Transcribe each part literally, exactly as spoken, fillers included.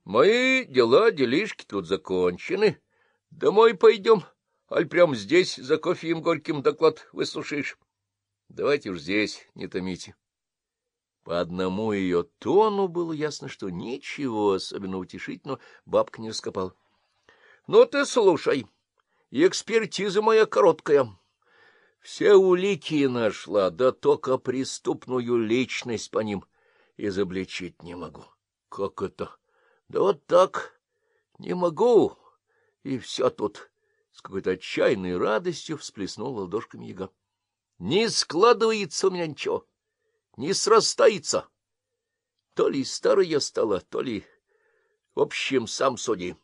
Мои дела, делишки тут закончены. Домой пойдем, аль прям здесь за кофеем горьким доклад выслушаешь? Давайте уж здесь, не томите. По одному ее тону было ясно, что ничего особенно утешительного бабка не раскопала. — Ну ты слушай, экспертиза моя короткая. Все улики нашла, да только преступную личность по ним изобличить не могу. — Как это? — Да вот так. Не могу. И все тут. С какой-то отчаянной радостью всплеснула ладошками Яга. — Не складывается у меня ничего. Не срастается. То ли старая стала, то ли... В общем, сам суди.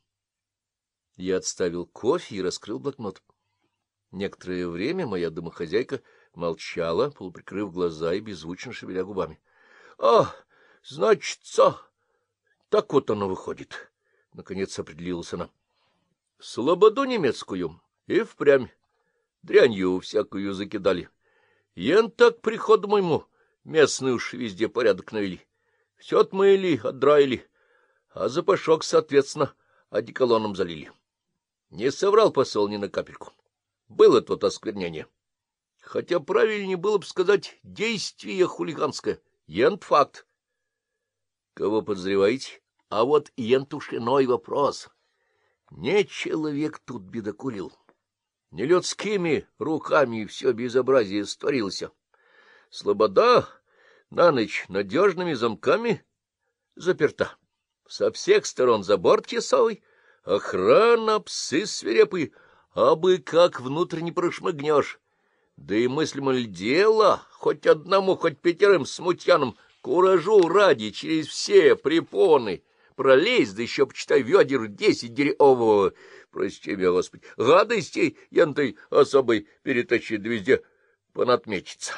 Я отставил кофе и раскрыл блокнот. Некоторое время моя домохозяйка молчала, полуприкрыв глаза и беззвучно шевеля губами. — А, значится, так вот оно выходит, — наконец определилась она. — Слободу немецкую и впрямь дрянью всякую закидали. Ен так приходу моему местные уж везде порядок навели. Все отмыли, отдраили, а запашок, соответственно, одеколоном залили. Не соврал посол ни на капельку. Было тут осквернение. Хотя правильнее было бы сказать действие хулиганское. Ент факт. Кого подозреваете? А вот ент уж иной вопрос. Не человек тут бедокурил. Не людскими руками все безобразие створилось. Слобода на ночь надежными замками заперта. Со всех сторон забор тесовый, охрана, псы свирепые, абы как внутрь не прошмыгнешь. Да и мыслимо ли дело, хоть одному, хоть пятерым смутьянам, куражу ради через все препоны пролезть, да еще, почитай, ведер десять деревого, прости меня, Господи, гадостей янтой особой перетащить, да везде понатметиться.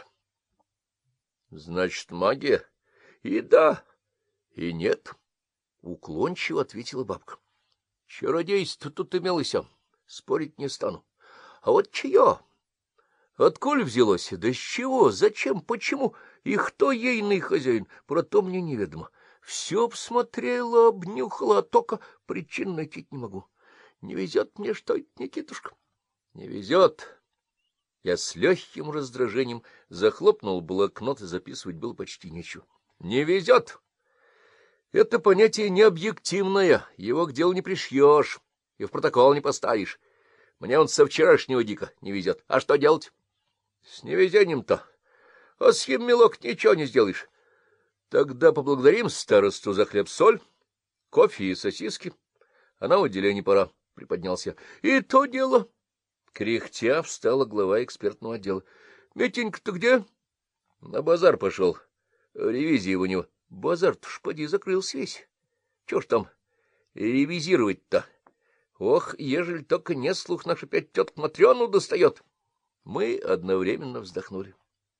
Значит, магия? И да, и нет, — уклончиво ответила бабка. Чародейство тут имелось, спорить не стану. А вот чье? Отколь взялось? Да с чего? Зачем? Почему? И кто ейный хозяин? Про то мне неведомо. Все обсмотрела, обнюхала, а только причин найти не могу. Не везет мне, что это, Никитушка? Не везет. Я с легким раздражением захлопнул блокнот, и записывать было почти нечего. Не везет. Это понятие необъективное, его к делу не пришьешь и в протокол не поставишь. Мне он со вчерашнего дика не везет. А что делать? С невезением-то. А с хим, милок, ничего не сделаешь. Тогда поблагодарим старосту за хлеб-соль, кофе и сосиски. А на отделение пора, — приподнялся я. И то дело. Кряхтя встала глава экспертного отдела. — Митенька-то где? — На базар пошел. Ревизия у него. — Базар-то ж поди закрылся весь. Чего ж там ревизировать-то? Ох, ежели только не слух наш опять тетку Матрёну достает. Мы одновременно вздохнули.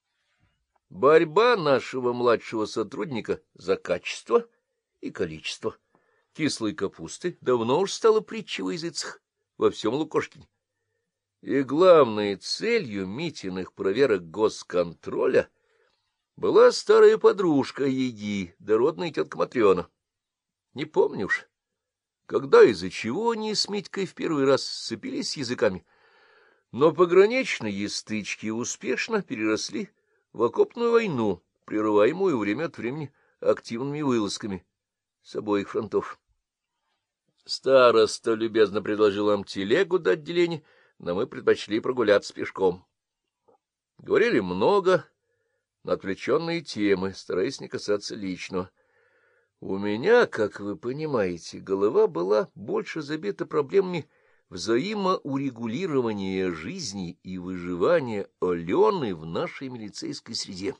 Борьба нашего младшего сотрудника за качество и количество кислой капусты давно уж стала притчей во языцах во всем Лукошкине. И главной целью Митиных проверок госконтроля была старая подружка Еги, дородная тетка Матрёна. Не помню уж, когда и из-за чего они с Митькой в первый раз сцепились языками, но пограничные стычки успешно переросли в окопную войну, прерываемую время от времени активными вылазками с обоих фронтов. Староста любезно предложил нам телегу до отделения, но мы предпочли прогуляться пешком. Говорили много, на отвлеченные темы, стараясь не касаться личного. У меня, как вы понимаете, голова была больше забита проблемами взаимоурегулирования жизни и выживания Алены в нашей милицейской среде.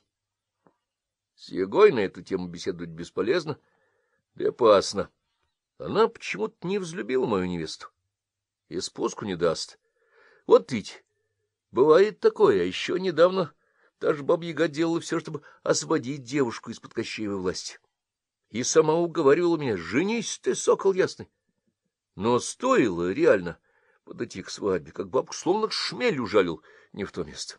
С Егой на эту тему беседовать бесполезно, да и опасно. Она почему-то не взлюбила мою невесту и спуску не даст. Вот ведь бывает такое, а еще недавно та же Баба-Яга делала все, чтобы освободить девушку из-под Кощеевой власти. И сама уговаривала меня: женись ты, сокол ясный. Но стоило реально подойти к свадьбе, как бабку словно шмель ужалил не в то место.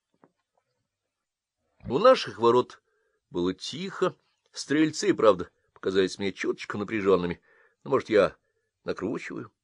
У наших ворот было тихо, стрельцы, правда, показались мне чуточку напряженными. Но, может, я накручиваю?